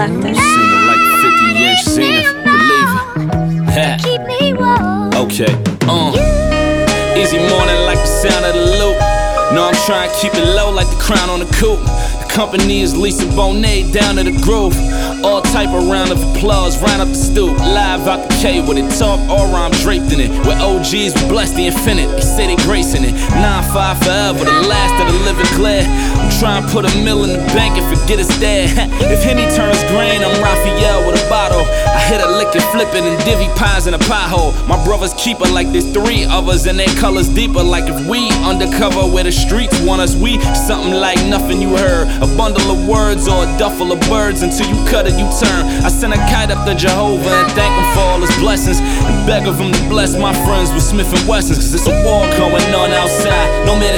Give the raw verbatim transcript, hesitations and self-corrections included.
Selector. Seen it like fifty inch, seen it, believe it. Keep me warm. Okay, uh. Easy morning like the sound of the loop. No, I'm trying to keep it low like the crown on the coupe. The company is Lisa Bonet down to the groove. All type of round of applause, round up the stoop. Live out the K with it talk, aura I'm draped in it. With O Gs, we bless the infinite, they say they gracing it. nine five forever, the last of the living clear. I'm trying to put a mill in the bank and forget it's there. If Henny turns green, I'm Raphael with a bottle. I hit a lick and flip it and divvy pies in a pothole. My brother's keeper like there's three of us and their colors deeper. Like if we undercover where the streets want us, we something like nothing you heard. A bundle of words or a duffel of birds until you cut it, you turn. I send a kite up to Jehovah and thank him for all his blessings and beg of him to bless my friends with Smith and Wessons. Cause it's a war going on outside. No man